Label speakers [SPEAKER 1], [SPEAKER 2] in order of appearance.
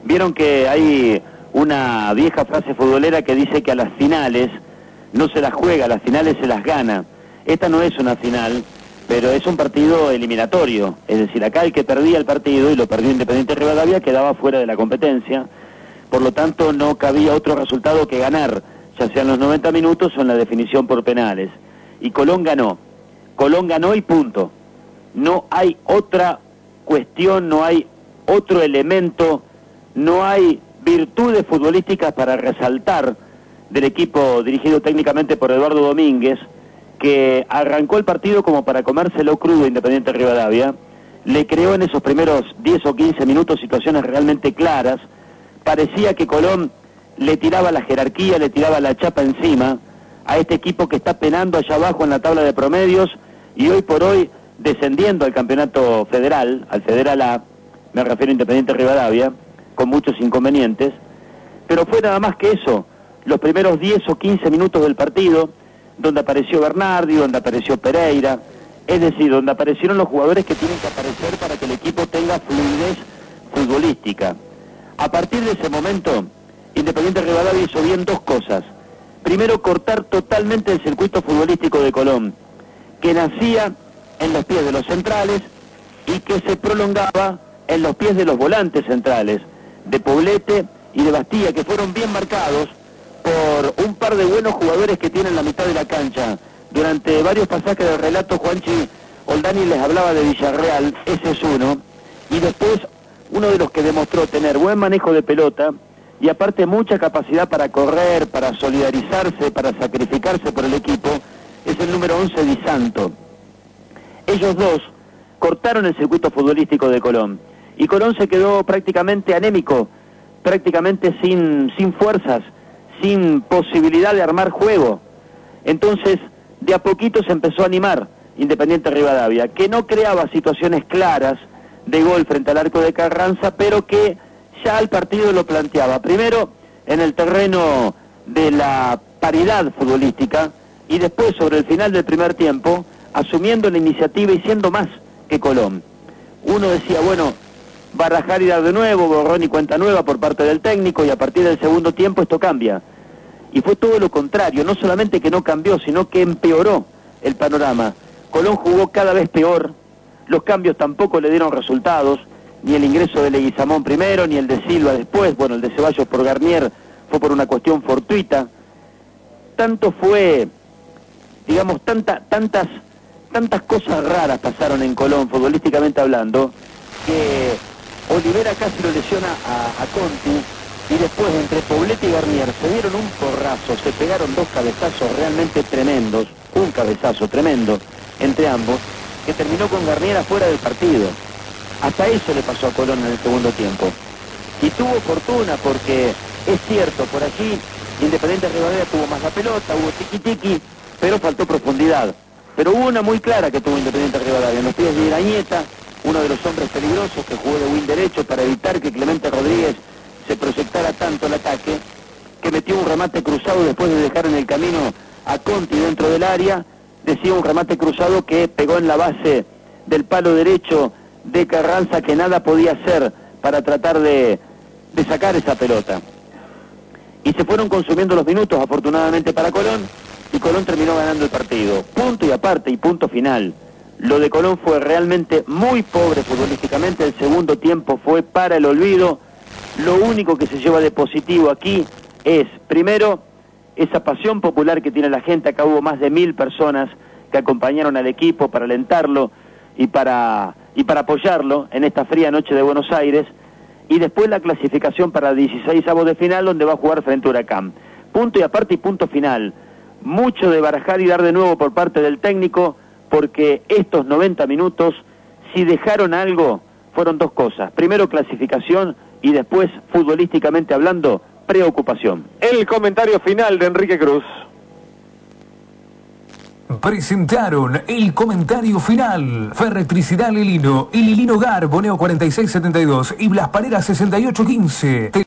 [SPEAKER 1] Vieron que hay una vieja frase futbolera que dice que a las finales no se las juega, a las finales se las gana. Esta no es una final, pero es un partido eliminatorio. Es decir, acá el que perdía el partido, y lo perdió Independiente Rivadavia, quedaba fuera de la competencia. Por lo tanto, no cabía otro resultado que ganar, ya sea en los 90 minutos o en la definición por penales. Y Colón ganó. Colón ganó y punto. No hay otra cuestión, no hay otro elemento, no hay virtudes futbolísticas para resaltar del equipo dirigido técnicamente por Eduardo Domínguez, que arrancó el partido como para comérselo crudo Independiente Rivadavia, le creó en esos primeros 10 o 15 minutos situaciones realmente claras. Parecía que Colón le tiraba la jerarquía, le tiraba la chapa encima a este equipo que está penando allá abajo en la tabla de promedios y hoy por hoy descendiendo al campeonato federal, al Federal A, me refiero a Independiente Rivadavia, con muchos inconvenientes, pero fue nada más que eso, los primeros 10 o 15 minutos del partido, donde apareció Bernardi, donde apareció Pereira, es decir, donde aparecieron los jugadores que tienen que aparecer para que el equipo tenga fluidez futbolística. A partir de ese momento, Independiente Rivadavia hizo bien dos cosas. Primero, cortar totalmente el circuito futbolístico de Colón, que nacía en los pies de los centrales y que se prolongaba en los pies de los volantes centrales, de Poblete y de Bastía, que fueron bien marcados por un par de buenos jugadores que tienen la mitad de la cancha. Durante varios pasajes del relato, Juanchi Oldani les hablaba de Villarreal, ese es uno, y después uno de los que demostró tener buen manejo de pelota y aparte mucha capacidad para correr, para solidarizarse, para sacrificarse por el equipo, es el número 11 Di Santo. Ellos dos cortaron el circuito futbolístico de Colón y Colón se quedó prácticamente anémico, prácticamente sin fuerzas, sin posibilidad de armar juego. Entonces, de a poquito se empezó a animar Independiente Rivadavia, que no creaba situaciones claras de gol frente al arco de Carranza, pero que ya el partido lo planteaba, primero en el terreno de la paridad futbolística, y después sobre el final del primer tiempo, asumiendo la iniciativa y siendo más que Colón. Uno decía, bueno, barajar y dar de nuevo, borrón y cuenta nueva por parte del técnico, y a partir del segundo tiempo esto cambia. Y fue todo lo contrario, no solamente que no cambió, sino que empeoró el panorama. Colón jugó cada vez peor, los cambios tampoco le dieron resultados, ni el ingreso de Leguizamón primero, ni el de Silva después, bueno, el de Ceballos por Garnier fue por una cuestión fortuita. Tanto fue, digamos, tantas cosas raras pasaron en Colón, futbolísticamente hablando, que Olivera casi lo lesiona a Conti, y después entre Poblete y Garnier se dieron un porrazo, se pegaron dos cabezazos realmente tremendos, un cabezazo tremendo entre ambos, que terminó con Garnier afuera del partido. Hasta eso le pasó a Colón en el segundo tiempo. Y tuvo fortuna porque, es cierto, por aquí Independiente Rivadavia tuvo más la pelota, hubo tiqui-tiqui, pero faltó profundidad. Pero hubo una muy clara que tuvo Independiente Rivadavia, en los pies de Irañeta, uno de los hombres peligrosos que jugó de wing derecho para evitar que Clemente Rodríguez se proyectara tanto el ataque, que metió un remate cruzado después de dejar en el camino a Conti dentro del área, decía un remate cruzado que pegó en la base del palo derecho de Carranza, que nada podía hacer para tratar de sacar esa pelota. Y se fueron consumiendo los minutos, afortunadamente para Colón, y Colón terminó ganando el partido. Punto y aparte y punto final. Lo de Colón fue realmente muy pobre futbolísticamente, el segundo tiempo fue para el olvido. Lo único que se lleva de positivo aquí es, primero, esa pasión popular que tiene la gente. Acá hubo más de 1000 personas que acompañaron al equipo para alentarlo y para apoyarlo en esta fría noche de Buenos Aires, y después la clasificación para 16avos de final, donde va a jugar frente a Huracán. Punto y aparte y punto final. Mucho de barajar y dar de nuevo por parte del técnico, porque estos 90 minutos, si dejaron algo, fueron dos cosas. Primero, clasificación, y después, futbolísticamente hablando, preocupación.
[SPEAKER 2] El comentario final de Enrique Cruz.
[SPEAKER 3] Presentaron el comentario final. Ferretricidad Lilino y Lilino Gar, Boneo 4672 y Blas Parera 6815.